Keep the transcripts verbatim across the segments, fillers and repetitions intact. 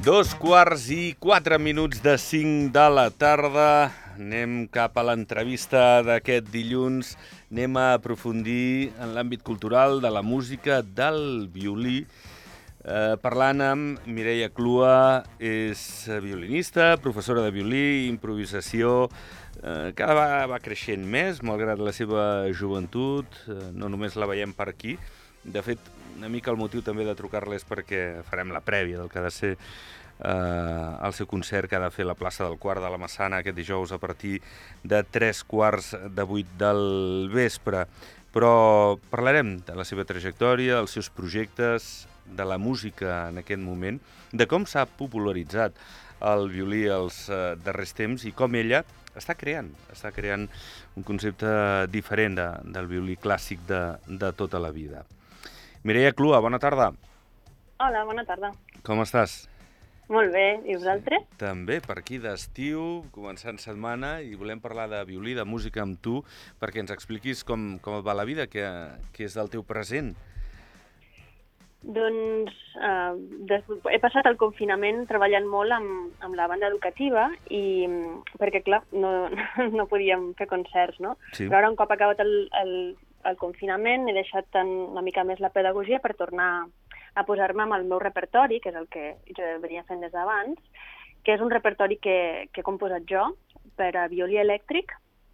Dos quarts i quatre minuts de cinc de la tarda. Anem cap a l'entrevista d'aquest dilluns. Anem a aprofundir en l'àmbit cultural de la música del violí. Eh, parlant amb Mireia Clua, és violinista, professora de violí, improvisació, eh, cada vegada va creixent més, malgrat la seva joventut. Eh, no només la veiem per aquí. De fet, una mica el motiu també de trucar-la és perquè farem la prèvia del que ha de ser eh, el seu concert que ha de fer a la plaça del Quart de la Massana aquest dijous a partir de tres quarts de vuit del vespre. Però parlarem de la seva trajectòria, dels seus projectes, de la música en aquest moment, de com s'ha popularitzat el violí els eh, darrers temps i com ella està creant, està creant un concepte diferent de, del violí clàssic de, de tota la vida. Mireia Clua, bona tarda. Hola, bona tarda. Com estàs? Molt bé, i vosaltres? Sí, també, per aquí d'estiu, començant setmana, i volem parlar de violí, de música amb tu, perquè ens expliquis com, com et va la vida, què, què és del teu present. Doncs eh, des, he passat el confinament treballant molt amb, amb la banda educativa, i perquè, clar, no, no podíem fer concerts, no? Sí. Però ara, un cop acabat el, el, el confinament, he deixat una mica més la pedagogia per tornar a posar-me amb el meu repertori, que és el que jo venia fent des d'abans, que és un repertori que, que he composat jo per a violí elèctric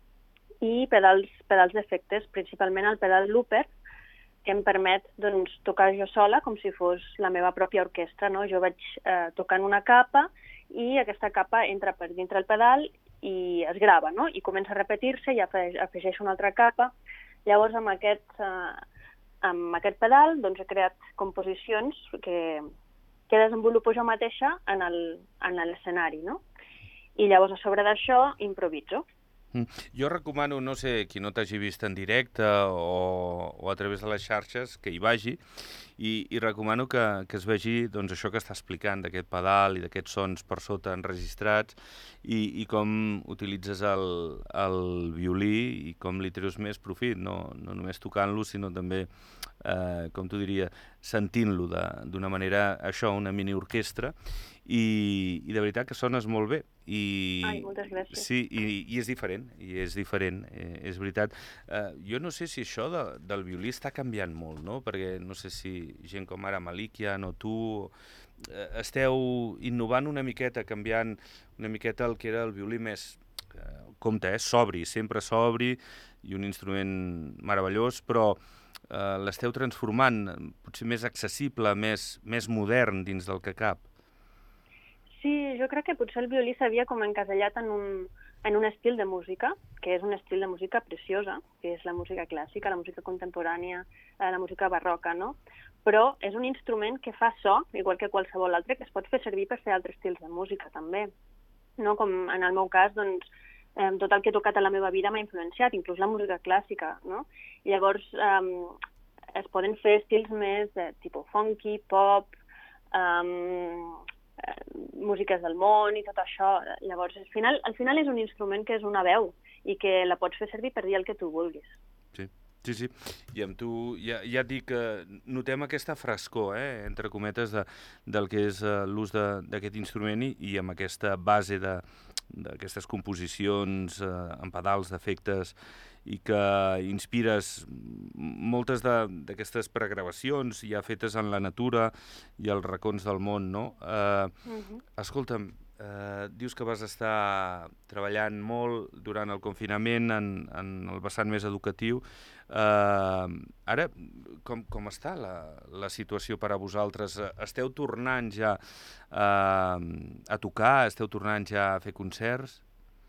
i pedals, pedals d'efectes, principalment el pedal looper, que em permet doncs, tocar jo sola com si fos la meva pròpia orquestra, no? Jo vaig eh, tocant una capa i aquesta capa entra per dintre el pedal i es grava, no? I comença a repetir-se i afegeixo una altra capa. Llavors, amb aquest, eh, amb aquest pedal doncs, he creat composicions que, que desenvolupo jo mateixa en l'escenari, no? I llavors, a sobre d'això, improviso. Mm. Jo recomano, no sé, qui no t'hagi vist en directe o, o a través de les xarxes, que hi vagi, i, i recomano que, que es vegi doncs, això que està explicant, d'aquest pedal i d'aquests sons per sota enregistrats, i, i com utilitzes el, el violí i com li treus més profit, no, no només tocant-lo, sinó també, eh, com t'ho diria, sentint-lo d'una manera, això, una mini-orquestra, i, i de veritat que sones molt bé. I, Ai, moltes gràcies. Sí, i, i és diferent, i és diferent, eh, és veritat. Eh, jo no sé si això de, del violí està canviant molt, no? Perquè no sé si gent com ara Malikian o tu eh, esteu innovant una miqueta, canviant una miqueta el que era el violí més, eh, compte, eh, sobri, sempre sobri, i un instrument meravellós, però eh, l'esteu transformant, potser més accessible, més, més modern dins del que cap. Sí, jo crec que potser el violí s'havia com encasellat en un, en un estil de música, que és un estil de música preciosa, que és la música clàssica, la música contemporània, la música barroca, no? Però és un instrument que fa so, igual que qualsevol altre, que es pot fer servir per fer altres estils de música, també. No? Com en el meu cas, doncs, eh, tot el que he tocat a la meva vida m'ha influenciat, inclús la música clàssica, no? I llavors eh, es poden fer estils més de tipus funky, pop, eh, músiques del món i tot això. Llavors, al final, al final és un instrument que és una veu i que la pots fer servir per dir el que tu vulguis. Sí, sí, sí. I amb tu, ja, ja et dic que notem aquesta frescor, eh, entre cometes, de, del que és uh, l'ús d'aquest instrument i, i amb aquesta base d'aquestes composicions uh, amb pedals d'efectes i que inspires moltes d'aquestes pregravacions ja fetes en la natura i als racons del món, no? Uh, uh-huh. Escolta'm, uh, dius que vas estar treballant molt durant el confinament en, en el vessant més educatiu. Uh, ara, com, com està la, la situació per a vosaltres? Esteu tornant ja uh, a tocar? Esteu tornant ja a fer concerts?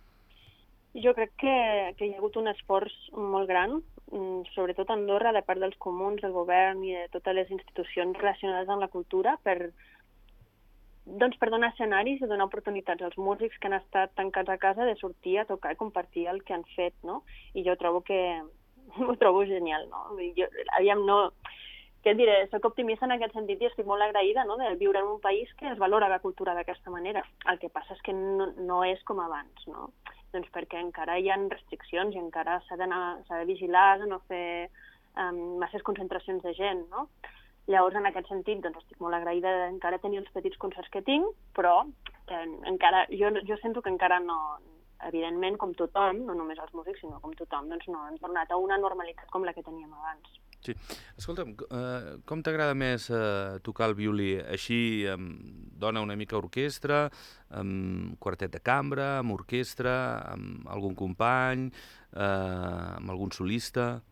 Jo crec que, que hi ha hagut un esforç molt gran, sobretot a Andorra, de part dels comuns, del govern i de totes les institucions relacionades amb la cultura, per, doncs, per donar escenaris i donar oportunitats als músics que han estat tancats a casa de sortir a tocar i compartir el que han fet, no? I jo trobo que ho trobo genial, no? Jo, aviam, no... Què et diré? Soc optimista en aquest sentit i estic molt agraïda, no?, de viure en un país que es valora la cultura d'aquesta manera. El que passa és que no, no és com abans, no? Doncs perquè encara hi ha restriccions i encara s'ha d'anar, s'ha de vigilar, de no fer um, masses concentracions de gent, no? Llavors, en aquest sentit, doncs, estic molt agraïda d'encara tenir els petits concerts que tinc, però eh, encara, jo, jo sento que encara no, evidentment, com tothom, no només els músics, sinó com tothom, doncs no hem tornat a una normalitat com la que teníem abans. Sí. Escolta'm, eh, com t'agrada més eh, tocar el violí? Així, amb dona una mica orquestra, amb quartet de cambra, amb orquestra, amb algun company, eh, amb algun solista?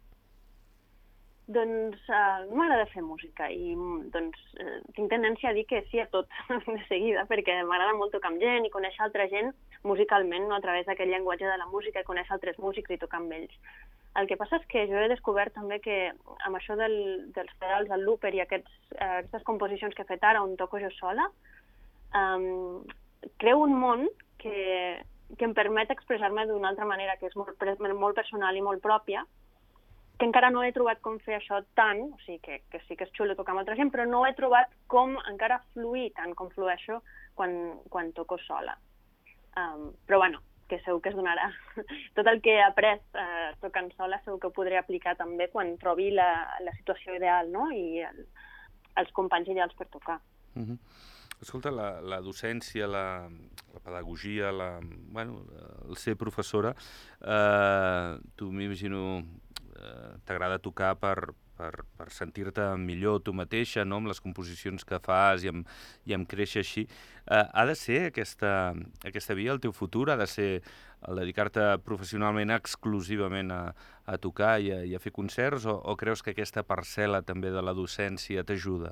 Doncs uh, m'agrada fer música i doncs, uh, tinc tendència a dir que sí a tot de seguida, perquè m'agrada molt tocar amb gent i conèixer altra gent musicalment, no a través d'aquest llenguatge de la música, i conèixer altres músics i tocar amb ells. El que passa és que jo he descobert també que amb això del, dels pedals, del looper i aquests, uh, aquestes composicions que he fet ara on toco jo sola, um, creo un món que, que em permet expressar-me d'una altra manera, que és molt, molt personal i molt pròpia, que encara no he trobat com fer això tant, o sigui que, que sí que és xulo tocar amb altra gent, però no he trobat com encara fluir tant com flueixo quan, quan toco sola. Um, però bueno, que segur que es donarà. Tot el que he après eh, tocant sola segur que ho podré aplicar també quan trobi la, la situació ideal, no? I el, els companys ideals per tocar. Uh-huh. Escolta, la, la docència, la, la pedagogia, la, bueno, el ser professora, eh, tu m'imagino eh, t'agrada tocar per, per, per sentir-te millor tu mateixa, no?, amb les composicions que fas i amb, i amb créixer així. Eh, ha de ser aquesta, aquesta via el teu futur? Ha de ser el dedicar-te professionalment exclusivament a, a tocar i a, i a fer concerts, o, o creus que aquesta parcel·la també de la docència t'ajuda?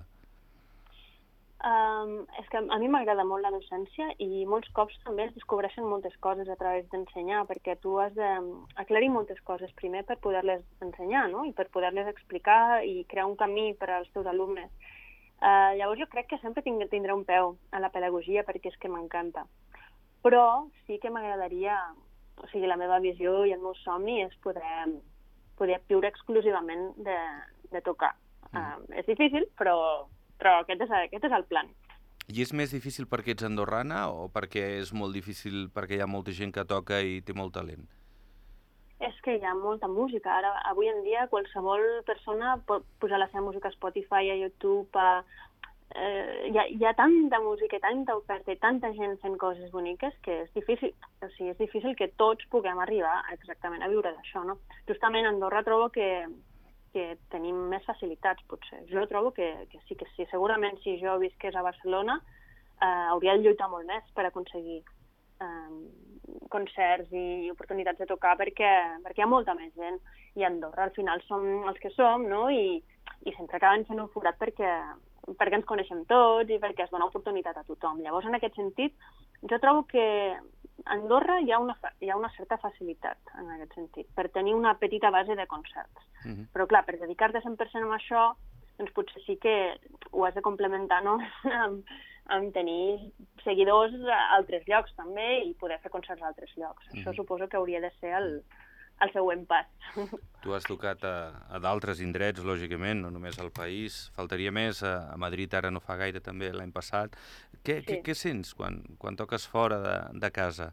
Um, és que a mi m'agrada molt la docència i molts cops també es descobreixen moltes coses a través d'ensenyar, perquè tu has d'aclarir moltes coses primer per poder-les ensenyar, no? I per poder-les explicar i crear un camí per als teus alumnes. Uh, llavors jo crec que sempre tindré un peu a la pedagogia perquè és que m'encanta. Però sí que m'agradaria, o sigui, la meva visió i el meu somni és poder, poder viure exclusivament de, de tocar. Uh, és difícil, però... però aquest és, aquest és el plan. I és més difícil perquè ets andorrana o perquè és molt difícil perquè hi ha molta gent que toca i té molt talent? És que hi ha molta música. Ara, avui en dia, qualsevol persona pot posar la seva música a Spotify, a YouTube, a... Eh, hi, ha, hi ha tanta música i tanta oferta i tanta gent fent coses boniques que és difícil, o sigui, és difícil que tots puguem arribar exactament a viure d'això, no? Justament a Andorra trobo que que tenim més facilitats, potser. Jo trobo que, que sí, que sí. Segurament si jo visqués a Barcelona eh, hauria de lluitar molt més per aconseguir eh, concerts i oportunitats de tocar perquè, perquè hi ha molta més gent. I a Andorra al final som els que som, no? I, i sempre acaben fent un forat perquè, perquè ens coneixem tots i perquè es dona oportunitat a tothom. Llavors, en aquest sentit, jo trobo que a Andorra hi ha, una, hi ha una certa facilitat en aquest sentit, per tenir una petita base de concerts. Uh-huh. Però clar, per dedicar-te cent per cent a això, doncs potser sí que ho has de complementar, no? amb, amb tenir seguidors a altres llocs també i poder fer concerts a altres llocs. Uh-huh. Això suposo que hauria de ser el, el següent pas. Tu has tocat a, a d'altres indrets, lògicament, no només al país. Faltaria més, a, a Madrid ara no fa gaire també, l'any passat. Què, sí. què, què sents quan, quan toques fora de, de casa?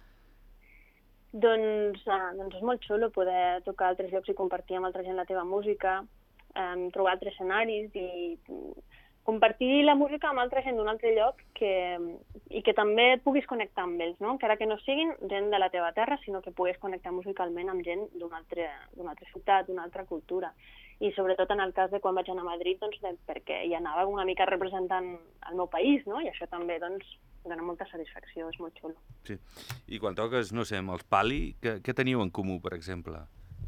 Doncs, ah, doncs és molt xulo poder tocar a altres llocs i compartir amb altra gent la teva música, eh, trobar altres escenaris i compartir la música amb altra gent d'un altre lloc que, i que també et puguis connectar amb ells, no? Encara que no siguin gent de la teva terra, sinó que puguis connectar musicalment amb gent d'una altra, d'una altra ciutat, d'una altra cultura. I sobretot en el cas de quan vaig anar a Madrid, doncs, perquè hi anava una mica representant el meu país, no? I això també doncs, dona molta satisfacció, és molt xulo. Sí. I quan toques, no sé, amb els Pali, què, què teniu en comú, per exemple?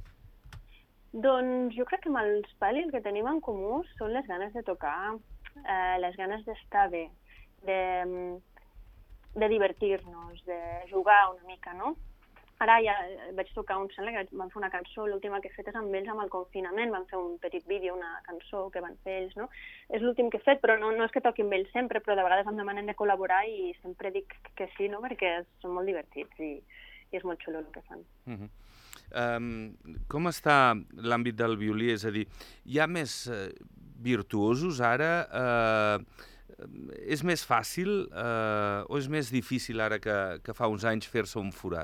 Doncs jo crec que amb els Pali el que tenim en comú són les ganes de tocar, eh, les ganes d'estar bé, de, de divertir-nos, de jugar una mica, no? Ara ja vaig tocar un sembla que van fer una cançó, l'última que he fet és amb ells amb el confinament, van fer un petit vídeo, una cançó que van fer ells, no? És l'últim que he fet, però no, no és que toqui amb ells sempre, però de vegades em demanen de col·laborar i sempre dic que sí, no? Perquè són molt divertits i, i és molt xulo el que fan. Uh-huh. Um, com està l'àmbit del violí? És a dir, hi ha més uh, virtuosos ara? Uh, és més fàcil uh, o és més difícil ara que, que fa uns anys fer-se un forat?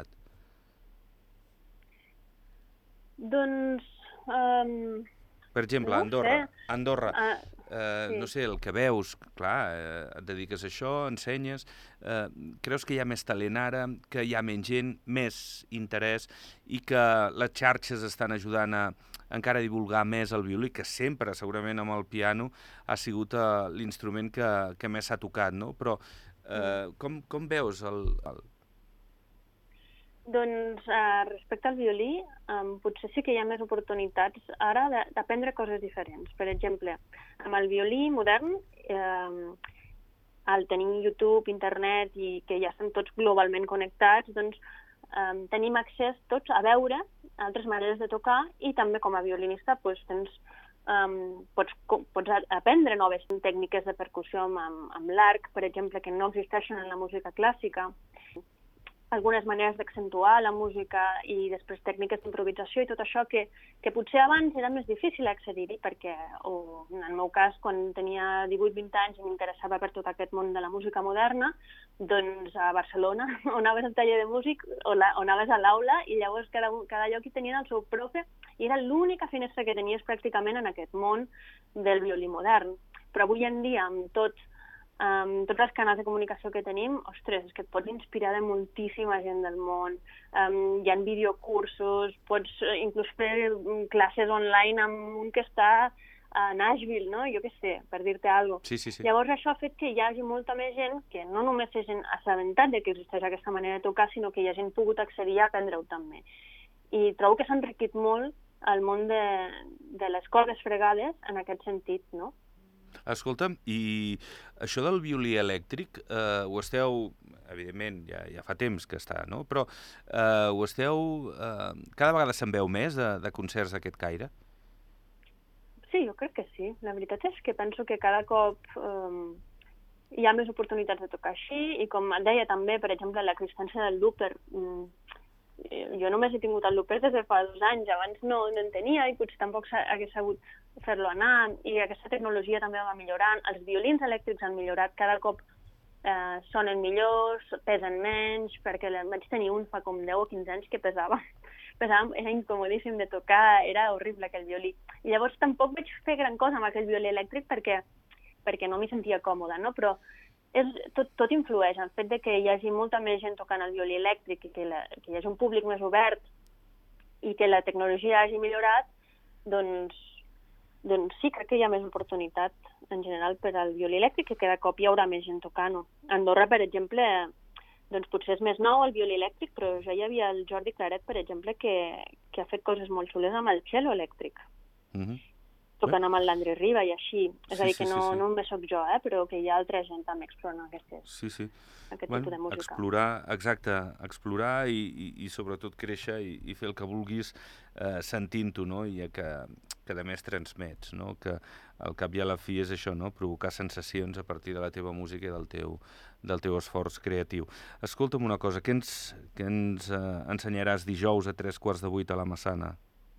Doncs... Um, per exemple, no Andorra. sé. Andorra. Uh, eh, Sí. no sé, el que veus, clar, eh, et dediques a això, ensenyes, eh, creus que hi ha més talent ara, que hi ha menys gent, més interès i que les xarxes estan ajudant a encara divulgar més el violí, que sempre, segurament, amb el piano ha sigut eh, l'instrument que, que més s'ha tocat, no? Però eh, com, com veus el... el... Doncs eh, respecte al violí, eh, potser sí que hi ha més oportunitats ara de- d'aprendre coses diferents. Per exemple, amb el violí modern, eh, al tenir YouTube, internet i que ja estan tots globalment connectats, doncs eh, tenim accés tots a veure altres maneres de tocar i també com a violinista doncs, tens, um, pots, pots aprendre noves tècniques de percussió amb, amb, amb l'arc, per exemple, que no existeixen en la música clàssica, algunes maneres d'accentuar la música i després tècniques d'improvisació i tot això que, que potser abans era més difícil accedir-hi perquè, o en el meu cas, quan tenia divuit vint anys i m'interessava per tot aquest món de la música moderna, doncs a Barcelona, on anaves al taller de músic o, la, o anaves a l'aula i llavors cada, cada lloc hi tenien el seu profe i era l'única finestra que tenies pràcticament en aquest món del violí modern. Però avui en dia, amb tot Um, tots els canals de comunicació que tenim, ostres, és que et pots inspirar de moltíssima gent del món. Um, hi ha videocursos, pots inclús fer classes online amb un que està a Nashville, no? Jo què sé, per dir-te alguna cosa. Sí, sí, sí. Llavors això ha fet que hi hagi molta més gent que no només s'hagin assabentat de que existeix aquesta manera de tocar, sinó que hi hagin pogut accedir a aprendre-ho també. I trobo que s'ha enriquit molt el món de, de les cordes fregades en aquest sentit, no? Escolta'm, i això del violí elèctric, eh, ho esteu, evidentment, ja, ja fa temps que està, no? Però eh, ho esteu... Eh, cada vegada se'n veu més de, de concerts d'aquest caire? Sí, jo crec que sí. La veritat és que penso que cada cop eh, hi ha més oportunitats de tocar així i com et deia també, per exemple, l'existència del looper. Mm, jo només he tingut el looper des de fa dos anys, abans no, no en tenia i potser tampoc hagués sabut fer-lo anar i aquesta tecnologia també va millorant. Els violins elèctrics han millorat, cada cop eh, sonen millors, pesen menys, perquè vaig tenir un fa com deu o quinze anys que pesava. pesava era incomodíssim de tocar, era horrible aquell violí. I llavors tampoc vaig fer gran cosa amb aquell violí elèctric perquè, perquè no m'hi sentia còmoda, no? Però és, tot, tot influeix, el fet de que hi hagi molta més gent tocant el violí elèctric i que, la, que hi hagi un públic més obert i que la tecnologia hagi millorat, doncs, doncs sí, crec que hi ha més oportunitat en general per al violí elèctric i cada cop hi haurà més gent tocant-ho. A Andorra, per exemple, doncs potser és més nou el violí elèctric, però ja hi havia el Jordi Claret, per exemple, que, que ha fet coses molt xules amb el cello elèctric. Mm-hmm. Tocant amb el Landry Riba i així. És sí, a dir, sí, que no, sí, sí. no només soc jo, eh, però que hi ha altra gent també explorant aquestes, sí, sí. aquest bueno, tipus de música. Explorar, exacte, explorar i, i, i sobretot créixer i, i fer el que vulguis eh, sentint-ho, no? I que, que a més transmets, no? Que al cap i a la fi és això, no? Provocar sensacions a partir de la teva música i del teu, del teu esforç creatiu. Escolta'm una cosa, què ens, què ens eh, ensenyaràs dijous a tres quarts de vuit a la Massana?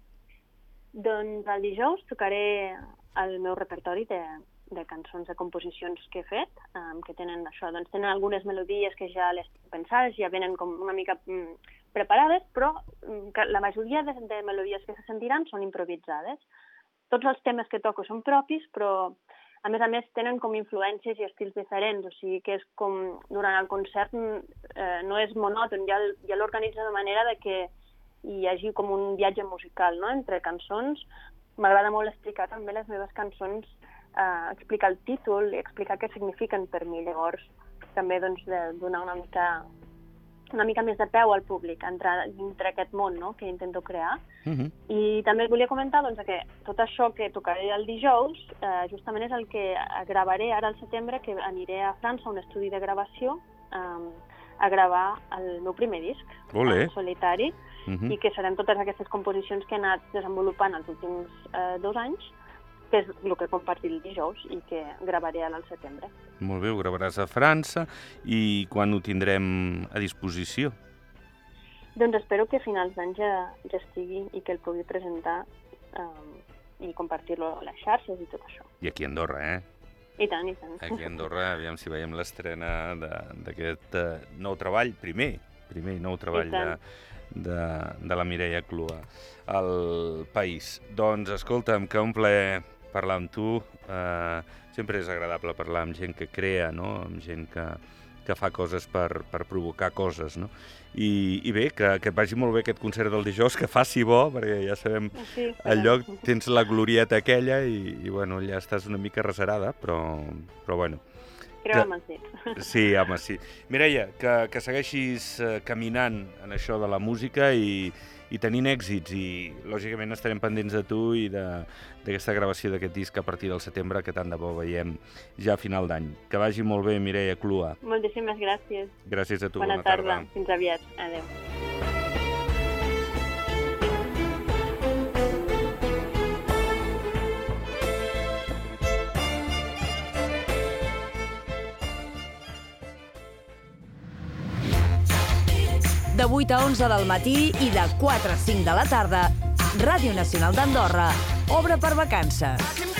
Doncs el dijous tocaré el meu repertori de, de cançons, de composicions que he fet, um, que tenen això, doncs tenen algunes melodies que ja les tinc pensades, ja venen com una mica mm, preparades, però mm, que la majoria de, de melodies que se sentiran són improvisades. Tots els temes que toco són propis, però a més a més tenen com influències i estils diferents, o sigui que és com durant el concert eh, no és monòton, ja, ja l'organitzo de manera de que hi hagi com un viatge musical, no?, entre cançons. M'agrada molt explicar també les meves cançons, eh, explicar el títol i explicar què signifiquen per mi. Llavors, també doncs, de donar una mica, una mica més de peu al públic, entrar dintre aquest món, no?, que intento crear. Uh-huh. I també et volia comentar doncs, que tot això que tocaré el dijous eh, justament és el que gravaré ara al setembre, que aniré a França a un estudi de gravació eh, a gravar el meu primer disc, en solitari, uh-huh. i que seran totes aquestes composicions que he anat desenvolupant els últims eh, dos anys, que és el que compartir el dijous i que gravaré ara al setembre. Molt bé, ho gravaràs a França i quan ho tindrem a disposició? Doncs espero que a finals d'any ja, ja estigui i que el pugui presentar eh, i compartir-lo a les xarxes i tot això. I aquí a Andorra, eh? I tant, i tant. Aquí a Andorra, aviam si veiem l'estrena d'aquest uh, nou treball, primer, primer i nou treball de, de, de la Mireia Clua al País. Doncs escolta'm, que un plaer parlar amb tu. Uh, sempre és agradable parlar amb gent que crea, no? Amb gent que, que fa coses per, per provocar coses, no? I, i bé, que, que et vagi molt bé aquest concert del dijous, que faci bo, perquè ja sabem sí, el lloc, tens la glorieta aquella i, i bueno, ja estàs una mica reserada, però, però bueno. Creu amb els dits. Sí, home, sí. Mireia, que, que segueixis caminant en això de la música i, i tenint èxits, i lògicament estarem pendents de tu i d'aquesta gravació d'aquest disc a partir del setembre, que tant de bo veiem ja a final d'any. Que vagi molt bé, Mireia Clua. Moltíssimes gràcies. Gràcies a tu, bona, bona tarda. tarda. Fins aviat. Adéu. De vuit a onze del matí i de quatre a cinc de la tarda, Ràdio Nacional d'Andorra obre per vacances.